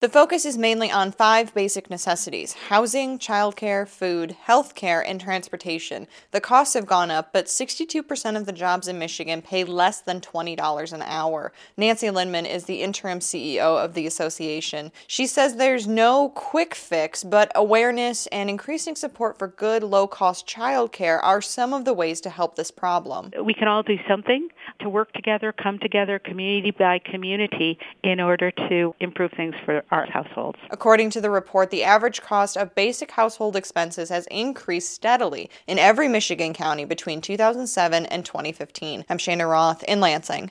The focus is mainly on 5 basic necessities: housing, childcare, food, healthcare, and transportation. The costs have gone up, but 62% of the jobs in Michigan pay less than $20 an hour. Nancy Lindman is the interim CEO of the association. She says there's no quick fix, but awareness and increasing support for good, low-cost childcare are some of the ways to help this problem. We can all do something to work together, come together, community by community, in order to improve things for our households. According to the report, the average cost of basic household expenses has increased steadily in every Michigan county between 2007 and 2015. I'm Shana Roth in Lansing.